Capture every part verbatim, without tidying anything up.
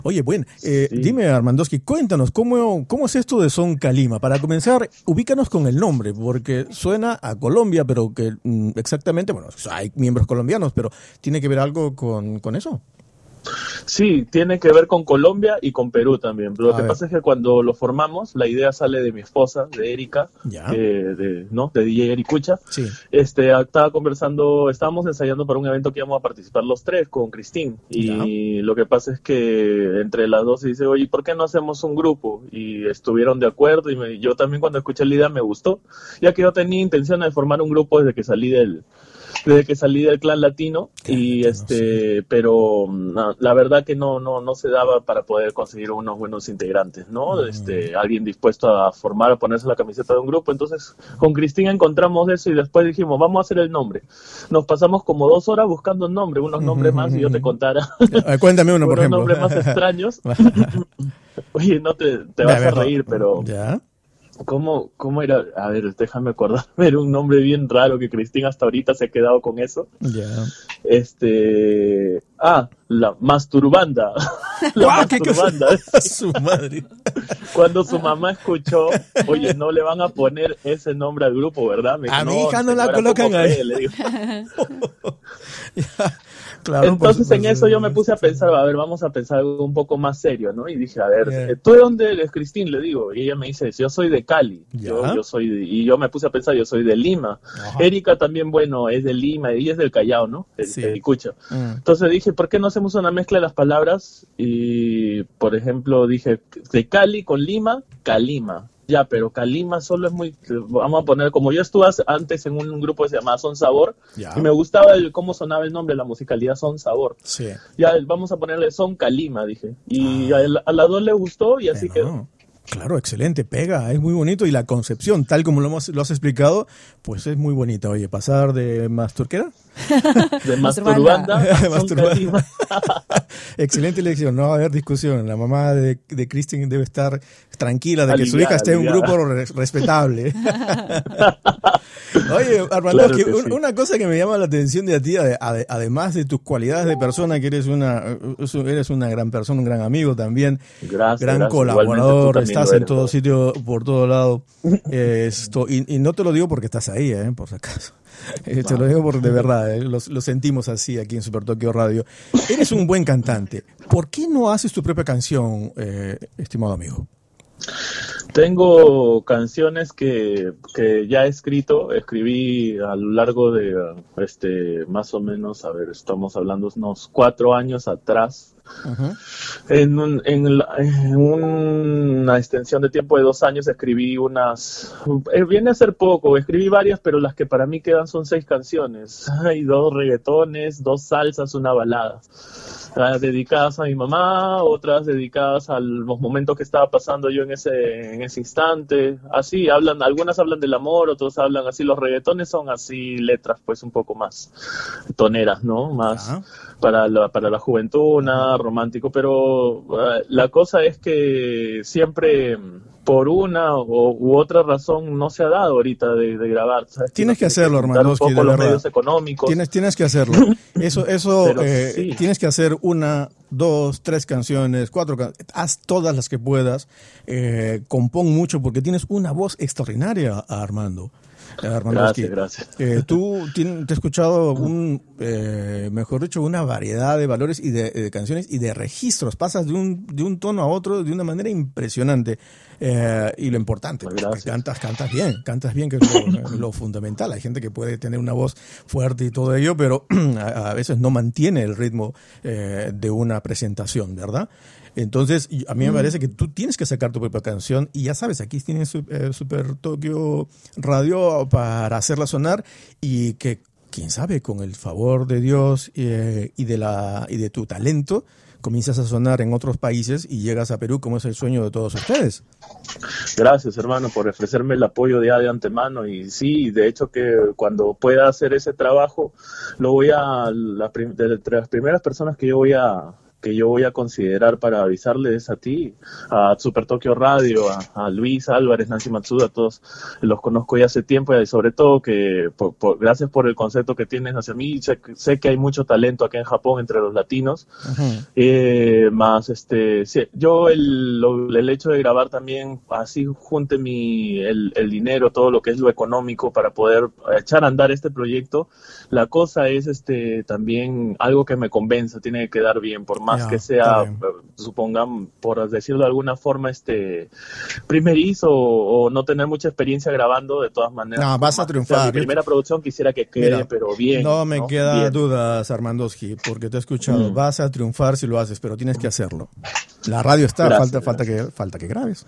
Oye, bueno, eh, Sí. dime Armandowski, cuéntanos, ¿cómo, ¿cómo es esto de Son Calima? Para comenzar, ubícanos con el nombre, porque suena a Colombia, pero que mm, exactamente, bueno, hay miembros colombianos, pero ¿tiene que ver algo con, con eso? Sí, tiene que ver con Colombia y con Perú también. Lo A que ver. pasa es que cuando lo formamos, la idea sale de mi esposa, de Erika, Ya. que, de, ¿no? de D J Ericucha. Sí. Este, estaba conversando, estábamos ensayando para un evento que íbamos a participar los tres con Cristín. Y Ya. lo que pasa es que entre las dos se dice, oye, ¿por qué no hacemos un grupo? Y estuvieron de acuerdo y me- yo también cuando escuché la idea me gustó, ya que yo tenía intención de formar un grupo desde que salí del desde que salí del Clan Latino Clan y Latino, este pero no, la verdad que no no no se daba para poder conseguir unos buenos integrantes, ¿no? Mm. Este alguien dispuesto a formar, a ponerse la camiseta de un grupo. Entonces con Cristina encontramos eso y después dijimos, vamos a hacer el nombre. Nos pasamos como dos horas buscando un nombre, unos nombres más, y yo te contara Eh, Cuéntame uno, por unos ejemplo. nombres más extraños. Oye, no te, te A vas a ver, reír, pero Ya. ¿Cómo, ¿Cómo era? A ver, déjame acordarme, era un nombre bien raro que Cristina hasta ahorita se ha quedado con eso. Ya. Este... Ah, la masturbanda. La ¡Guau! ¿Qué cosa? masturbanda. Su madre. Cuando su mamá escuchó, oye, no le van a poner ese nombre al grupo, ¿verdad? Me dijo, A mi hija no la señora, colocan ¿cómo ahí. cree? Le digo. Ya. Claro, Entonces por en supuesto. eso yo me puse a pensar, a ver, vamos a pensar algo un poco más serio, ¿no? Y dije, a ver, Yeah. eh, ¿tú de dónde eres, Cristín? Le digo, y ella me dice, yo soy de Cali, Ya. yo, yo soy, de- y yo me puse a pensar, yo soy de Lima. Ajá. Erika también, bueno, es de Lima, ella es del Callao, ¿no? De, Sí. de Icucho. Mm. Entonces dije, ¿por qué no hacemos una mezcla de las palabras? Y, por ejemplo, dije, de Cali con Lima, Calima. Ya, pero Calima solo es muy... Vamos a poner, como yo estuve antes en un grupo que se llamaba Son Sabor, Ya. y me gustaba el, cómo sonaba el nombre, la musicalidad Son Sabor. Sí. Ya, vamos a ponerle Son Calima, dije. Y a, la- a las dos le gustó y así Bueno, quedó. Claro, excelente, pega, es muy bonito y la concepción, tal como lo, hemos, lo has explicado, pues es muy bonita. Oye, pasar de masturquera, De Masturbanda. Masturbanda a Son Masturbanda. Calima. excelente elección, no va a haber discusión. La mamá de, de Kristen debe estar tranquila de que su Aliviada, hija esté en un aliviada. grupo re- respetable. Oye, Armando, Claro que que un- sí. una cosa que me llama la atención de ti, ade- ade- además de tus cualidades de persona, que eres una, eres una gran persona, un gran amigo también, Gracias, gran gracias. colaborador, Igualmente tú también estás lo en eres, todo bro. sitio, por todo lado. Eh, esto, y, y no te lo digo porque estás ahí, eh, por si acaso. Eh, te lo digo porque de verdad, eh, lo, lo sentimos así aquí en Super Tokio Radio. Eres un buen cantante. ¿Por qué no haces tu propia canción, eh, estimado amigo? Tengo canciones que, que ya he escrito, escribí a lo largo de, uh, este, más o menos, a ver, estamos hablando unos cuatro años atrás, Ujú. en, un- en, la- en una extensión de tiempo de dos años escribí unas, eh, viene a ser poco, escribí varias, pero las que para mí quedan son seis canciones, hay dos reggaetones, dos salsas, una balada. Ah, dedicadas a mi mamá, otras dedicadas a los momentos que estaba pasando yo en ese en ese instante. Así hablan, algunas hablan del amor, otros hablan así. Los reggaetones son así letras, pues un poco más toneras, ¿no? Más Ya. para la para la juventud, nada romántico. Pero uh, la cosa es que siempre por una o, u otra razón no se ha dado ahorita de, de grabar. ¿Sabes? Tienes que Uno tiene hacerlo, juntar un Armandowski, poco de los verdad. medios económicos. Tienes, tienes que hacerlo. Eso, eso Pero eh, sí. tienes que hacer una, dos, tres canciones, cuatro canciones. Haz todas las que puedas. Eh, compón mucho porque tienes una voz extraordinaria, Armando. Eh, Armandowski. Gracias, gracias. Eh, tú tien- te he escuchado un, eh, mejor dicho, una variedad de valores y de, de canciones y de registros. Pasas de un, de un tono a otro de una manera impresionante. Eh, y lo importante, Pues que gracias. cantas, cantas bien, cantas bien, que es lo, lo fundamental. Hay gente que puede tener una voz fuerte y todo ello, pero a, a veces no mantiene el ritmo eh, de una presentación, ¿verdad? Entonces, y a mí me parece que tú tienes que sacar tu propia canción y ya sabes, aquí tienes su- eh, Super Tokio Radio para hacerla sonar y que, quién sabe, con el favor de Dios eh, y, de la, y de tu talento, comienzas a sonar en otros países y llegas a Perú como es el sueño de todos ustedes. Gracias, hermano, por ofrecerme el apoyo ya de antemano. Y sí, de hecho que cuando pueda hacer ese trabajo, lo voy a, la, prim- de entre las primeras personas que yo voy a, que yo voy a considerar para avisarles a ti, a Super Tokyo Radio, a, a Luis Álvarez, Nancy Matsuda, a todos los conozco ya hace tiempo y sobre todo que por, por, gracias por el concepto que tienes hacia mí. Sé, sé que hay mucho talento acá en Japón entre los latinos. Uh-huh. eh, más este sí, yo el, lo, el hecho de grabar también así junte mi el, el dinero, todo lo que es lo económico para poder echar a andar este proyecto. La cosa es este también algo que me convenza, tiene que quedar bien, por más yeah, que sea, supongan, por decirlo de alguna forma, este primerizo o, o no tener mucha experiencia grabando, de todas maneras. No, vas a triunfar. Mi primera producción quisiera que quede, mira, pero bien. No me ¿no? queda bien. dudas, Armandowski, porque te he escuchado. Mm. Vas a triunfar si lo haces, pero tienes que hacerlo. La radio está, gracias, falta, falta que falta que grabes.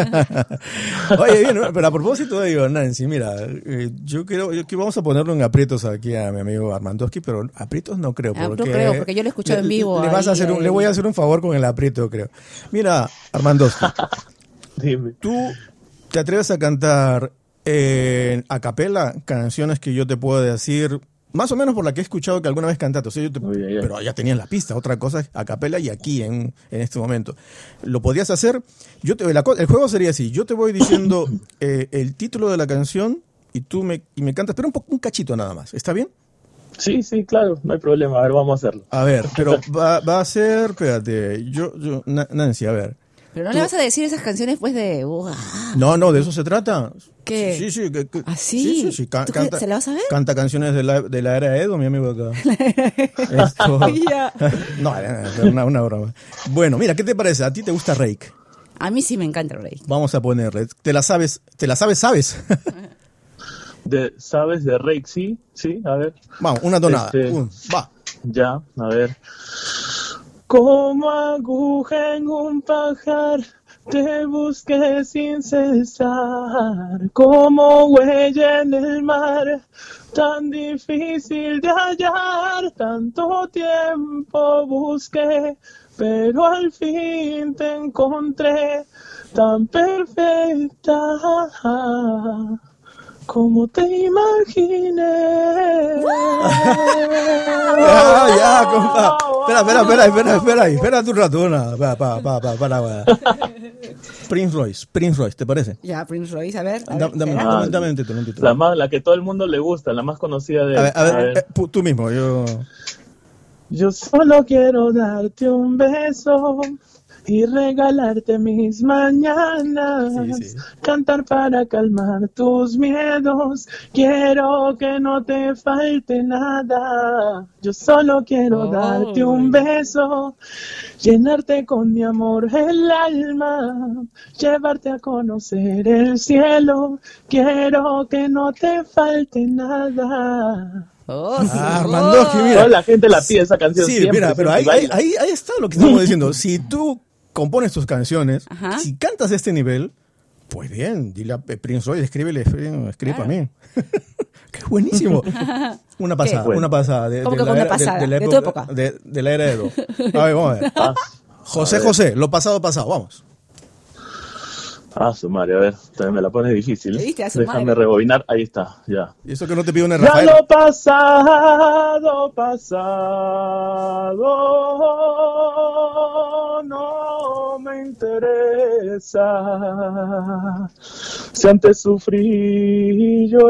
Oye, bien, pero a propósito de ello, Nancy, mira, eh, yo creo que vamos a ponerlo en aprietos aquí a mi amigo Armandowski, pero aprietos no creo. Porque, no creo, porque yo lo he escuchado le, en vivo. Le, vas a hacer un, le voy a hacer un favor con el aprieto, creo. Mira, Armandowski, dime. ¿Tú te atreves a cantar eh, a capela canciones que yo te puedo decir, más o menos por la que he escuchado que alguna vez cantaste? O sea, yo te, Uy, ya. Pero ya tenías la pista, otra cosa es a capela y aquí en, en este momento. ¿Lo podías hacer? Yo te, la, el juego sería así, yo te voy diciendo eh, el título de la canción y tú me, y me cantas, pero un, poco, un cachito nada más, ¿está bien? Sí, sí, claro, no hay problema, a ver, vamos a hacerlo. A ver, pero va, va a ser, espérate, yo, yo, Nancy, a ver. Pero no ¿Tú? le vas a decir esas canciones pues de... Uh, no, no, de eso se trata. ¿Qué? Sí, sí. Que, que, ¿Ah, sí? Sí, sí, sí. Can, ¿Tú canta, ¿Se la vas a ver? Canta canciones de la, de la era Edo, mi amigo acá. Esto... no, una, una broma. Bueno, mira, ¿qué te parece? ¿A ti te gusta Reik? A mí sí me encanta Reik. Vamos a ponerle. ¿Te la sabes? ¿Te la sabes, sabes? de, ¿Sabes de Reik? Sí, sí, a ver. Vamos, una tonada. Este, Un, va. Ya, a ver. Como aguja en un pajar, te busqué sin cesar, como huella en el mar, tan difícil de hallar, tanto tiempo busqué, pero al fin te encontré, tan perfecta como te imaginé. Ya, ya, compa. Espera, espera, espera, espera, espera, espera tu rato, una, pa, pa, pa, pa, para, para. Prince Royce, Prince Royce, ¿te parece? Ya, Prince Royce, a ver. A da, ver dame, ah, dame, dame un título, un título. La más, la que todo el mundo le gusta, la más conocida de. A ver, a ver, a ver. Eh, tú mismo, yo. Yo solo quiero darte un beso y regalarte mis mañanas, sí, sí. Cantar para calmar tus miedos, quiero que no te falte nada, yo solo quiero oh. darte un beso, llenarte con mi amor el alma, llevarte a conocer el cielo, quiero que no te falte nada. Oh, ah, Armandowski, mira. Toda la gente la pide esa canción. Sí, siempre, mira, pero ahí, ahí, ahí, ahí está lo que estamos diciendo. Si tú compones tus canciones, ajá, si cantas a este nivel, pues bien, dile a Prince Royce, escríbele, escribe claro. para mí. ¡Qué buenísimo! Una pasada, bueno. una pasada. De, ¿Cómo de que la una era, pasada? De, de, la ¿De época, tu época? De, de la era Edo. A ver, vamos a ver. Ah, José a ver. José, lo pasado, pasado, vamos. Ah, su madre, a ver, también me la pone difícil. Déjame madre? rebobinar, ahí está, ya. Y eso que no te pido una Rafael. Ya lo pasado, pasado, no me interesa. Si antes sufrí y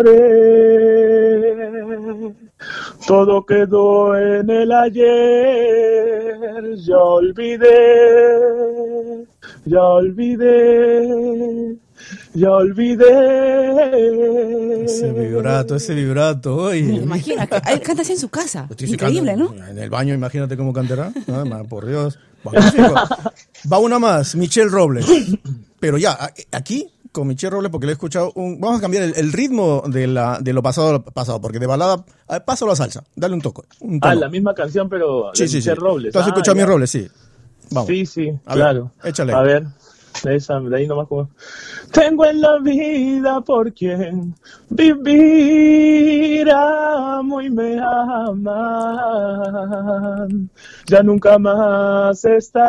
lloré, todo quedó en el ayer, ya olvidé. Ya olvidé, ya olvidé. Ese vibrato, ese vibrato. Oye. Imagina, canta así en su casa. Increíble, cantando, ¿no? En el baño, imagínate cómo cantará. No, por Dios. Va una más, Michelle Robles. Pero ya, aquí, con Michelle Robles, porque le he escuchado un... Vamos a cambiar el, el ritmo de, la, de lo pasado, pasado, porque de balada, pásalo a salsa, dale un toque. Un ah, la misma canción, pero sí, de sí, Michelle sí. Robles. ¿Tú has ah, escuchado a mi Robles? Sí. Vamos. Sí, sí, a claro. Ver, échale. A ver, Esa, de ahí nomás como... Tengo en la vida por quien vivir, amo y me aman. Ya nunca más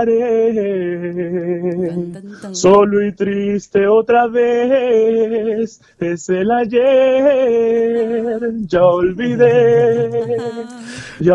estaré Tan, tan, tan. solo y triste otra vez. Es el ayer, ya olvidé, ya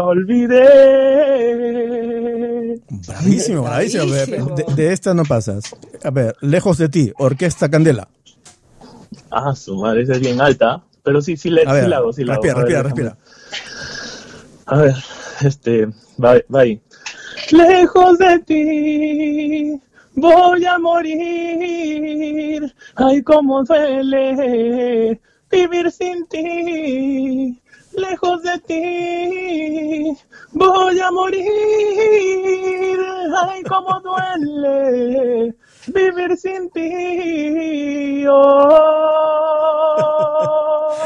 olvidé. Bravísimo, bravísimo. A ver, de, de esta no pasas. A ver, Lejos de ti, Orquesta Candela. Ah, su madre, esa es bien alta. Pero sí, sí, le, A ver, sí la hago, sí la hago. respira, A ver, respira, déjame. respira. A ver, este, va, va ahí. Lejos de ti voy a morir. Ay, cómo duele vivir sin ti. Lejos de ti voy a morir. Ay, cómo duele vivir sin ti. Oh.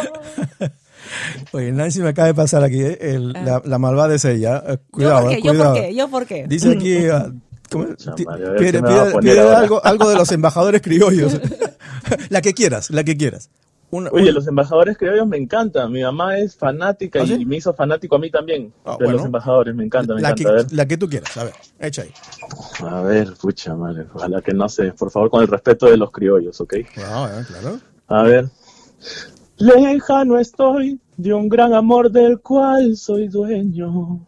Oye, Nancy me acaba de pasar aquí, eh, el- la, la malvada es ella. Eh, cuidado, ¿Yo por eh, qué? ¿Yo cuidado. por qué? ¿Yo por qué? Dice aquí, ah, ¿cómo? Pucha Ti- madre, a ver pide, qué me va a pide- poner pide ahora. algo, algo de los embajadores criollos. La que quieras, la que quieras. Una- Oye, un- los embajadores criollos me encantan. Mi mamá es fanática ¿Ah, sí? y me hizo fanático a mí también. Ah, de bueno. los embajadores, me encanta, me la, que, encanta. A ver, la que tú quieras, a ver, echa ahí. a ver, pucha madre, ojalá que no se, por favor, con el respeto de los criollos, ¿ok? Claro, eh, claro. A ver. Lejano estoy de un gran amor del cual soy dueño.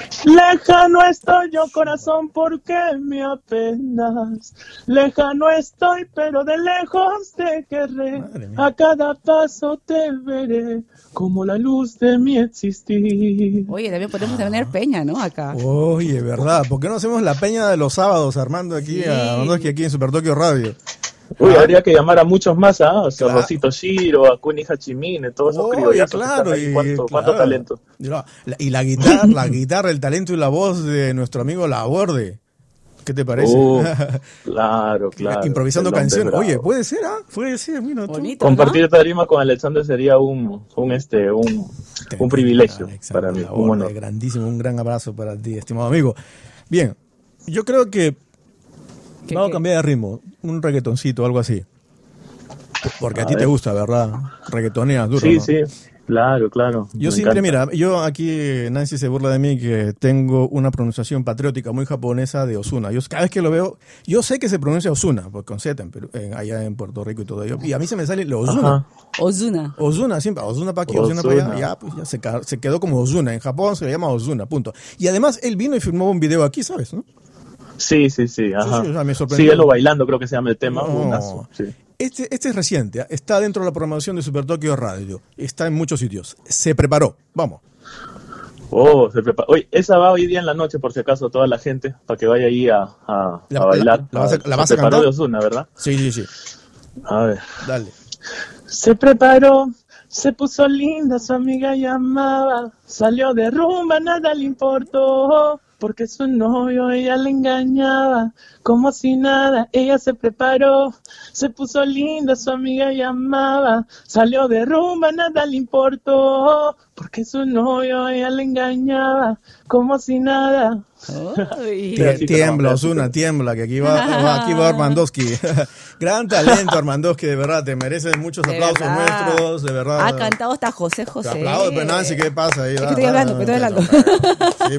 Lejano estoy yo, corazón, porque me apenas. Lejano estoy, pero de lejos te querré. Madre mía. A cada paso te veré como la luz de mi existir. Oye, también podemos tener peña, ¿no? Acá. Oye, ¿verdad? ¿Por qué no hacemos la peña de los sábados, Armando, aquí, Sí. a Armando, aquí en Super Tokio Radio? Uy, Ah. habría que llamar a muchos más, ¿ah? O sea, Claro. Rosito Shiro, a Kuni Hachimine, todos esos Oye, criollazos que claro, están ahí. y, ¿Cuánto, cuánto claro. talento? Y la, y la guitarra, la guitarra, el talento y la voz de nuestro amigo Laborde. ¿Qué te parece? Uh, claro, claro. Improvisando El hombre canciones. bravo. Oye, puede ser, ¿ah? Puede ser, mira tú. Bonito, Compartir tarima con Alexander sería un, un este, un, un privilegio Alexander para mí, Laborde, un honor. grandísimo, un gran abrazo para ti, estimado amigo. Bien, yo creo que ¿Qué, vamos qué? a cambiar de ritmo, un reggaetoncito, algo así. Porque a, A ti te ver. gusta, ¿verdad? Reggaetoneas duro, Sí, ¿no? sí, claro, claro. Yo me siempre, encanta. mira, yo aquí, Nancy se burla de mí que tengo una pronunciación patriótica muy japonesa de Ozuna. Yo cada vez que lo veo, yo sé que se pronuncia Ozuna, pues con Z en Perú- en- allá en Puerto Rico y todo ello. Y a mí se me sale lo Ozuna. Ajá. Ozuna. Ozuna, siempre, Ozuna para aquí, Ozuna para allá. Ozuna. Ya, pues ya se, ca- se quedó como Ozuna. En Japón se le llama Ozuna, punto. Y además él vino y filmó un video aquí, ¿sabes? ¿No? Sí, sí, sí, ajá. sí, o sea, me sorprendió. Síguelo bailando, creo que se llama el tema. No. buenazo, sí. Este, este es reciente, ¿ah? Está dentro de la programación de Super Tokio Radio. Está en muchos sitios. Se preparó. Vamos. Oh, se prepara. Oye, esa va hoy día en la noche, por si acaso, toda la gente, para que vaya ahí a, a, La- a bailar. la- la vas a- Ah, la se vas a preparó cantar? de Ozuna, ¿verdad? Sí, sí, sí. A ver. Dale. Se preparó, se puso linda, su amiga llamaba, salió de rumba, nada le importó, porque su novio ella le engañaba, como si nada, ella se preparó, se puso linda, su amiga llamaba, salió de rumba, nada le importó, porque su novio ella le engañaba, como si nada. Ay. Sí, así Tiembla, como- Ozuna, tiembla, que aquí va, va- aquí va Armandowski. Gran talento, Armandowski, de verdad, te mereces muchos De aplausos verdad. nuestros, de verdad. Ha cantado hasta José Te José. aplaudo, pero Nancy, ¿qué pasa ahí? Es que Va, estoy va, hablando, va, que estoy va, hablando. sí,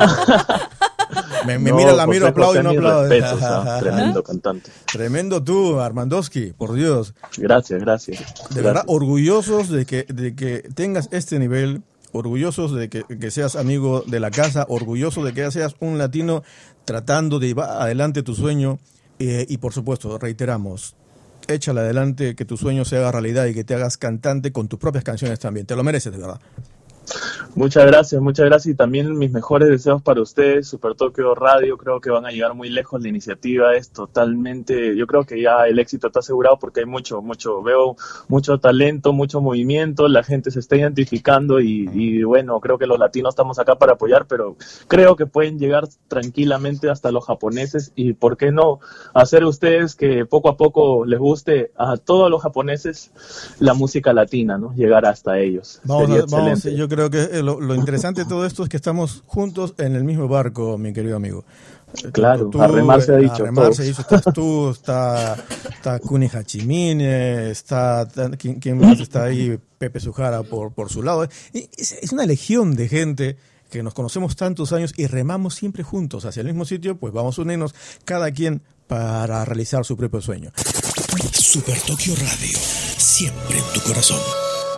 pues. Me, me No, mira, la José miro, aplaudo y José, no mis aplaudo. respetos, ah, tremendo cantante. Tremendo tú, Armandowski, por Dios. Gracias, gracias. De Gracias. verdad, orgullosos de que, de que tengas este nivel, orgullosos de que, que seas amigo de la casa, orgullosos de que seas un latino tratando de llevar adelante tu sueño eh, y por supuesto, reiteramos, échale adelante, que tu sueño se haga realidad y que te hagas cantante con tus propias canciones también. Te lo mereces, de verdad. Muchas gracias, muchas gracias y también mis mejores deseos para ustedes, Super Tokio Radio, creo que van a llegar muy lejos, la iniciativa es totalmente, yo creo que ya el éxito está asegurado porque hay mucho, mucho, veo mucho talento, mucho movimiento, la gente se está identificando y, y bueno, creo que los latinos estamos acá para apoyar, pero creo que pueden llegar tranquilamente hasta los japoneses y por qué no hacer ustedes que poco a poco les guste a todos los japoneses la música latina, ¿no? Llegar hasta ellos. Vamos, Sería a- vamos, excelente. yo creo que eh, lo, lo interesante de todo esto es que estamos juntos en el mismo barco, mi querido amigo. Claro, tú, a remar se ha dicho. A remar se ha todos. dicho, estás tú, está, está Kuni Hachimine, está, ¿quién, quién más está ahí? Pepe Sujara por, por su lado. Es, es una legión de gente que nos conocemos tantos años y remamos siempre juntos hacia el mismo sitio, pues vamos a unirnos cada quien para realizar su propio sueño. Super Tokio Radio, siempre en tu corazón.